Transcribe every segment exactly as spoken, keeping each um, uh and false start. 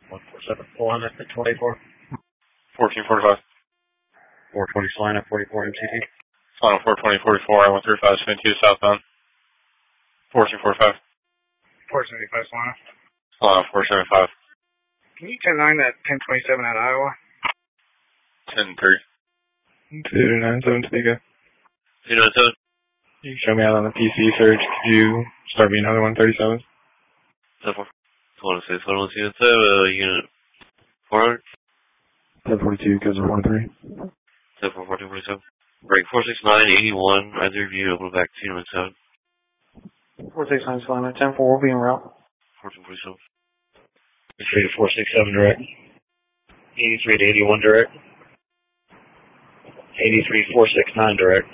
one four seven four hundred at twenty-four. fourteen forty-five. four twenty Salina, forty-four M C T. Salina four twenty forty-four, I one three five seventy-two southbound. fourteen forty-five. four seventy-five Salina. Salina four seventy-five. Can you ten nine that ten twenty-seven at Iowa? ten three. two nine seven Topeka. two nine seven. You can show me out on the P C search. Could you start me another one thirty-seven? ten four. one six, one six, uh, unit four hundred. ten forty-two, because of one three. ten four, fourteen forty-seven. Break four six nine, eighty-one. Either of you, open back two nine seven. four six nine Salina, ten four, we'll be en route. fourteen forty-seven. eighty-three to four six seven direct. eighty-three to eighty-one direct. eighty-three four six nine direct.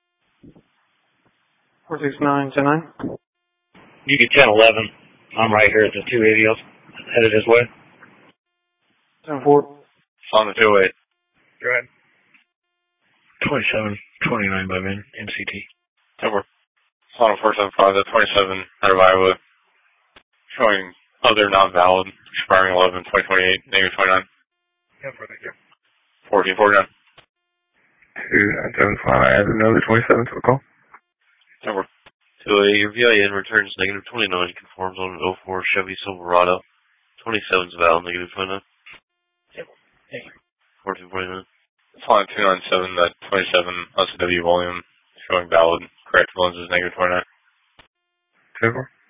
four six nine, ten nine. You get ten eleven. I'm right here at the two eighty, headed this way. ten four. On the two oh eight. Go ahead. twenty-seven twenty-nine by min, M C T. ten four. On four seven five, the twenty-seven out of Iowa. Showing other not valid. Expiring eleven twenty twenty-eight, negative twenty-nine. ten four, thank you. fourteen forty-nine. two nine seven Salina, I have another twenty-seven to a call. ten four. two oh eight, your V I N returns negative twenty-nine, conforms on an oh four Chevy Silverado. twenty-seven's valid, negative twenty-nine. Thank you. fourteen forty-nine. Flying two nine seven, that twenty-seven L C W volume, showing valid. Correct lenses, negative twenty-nine. ten four.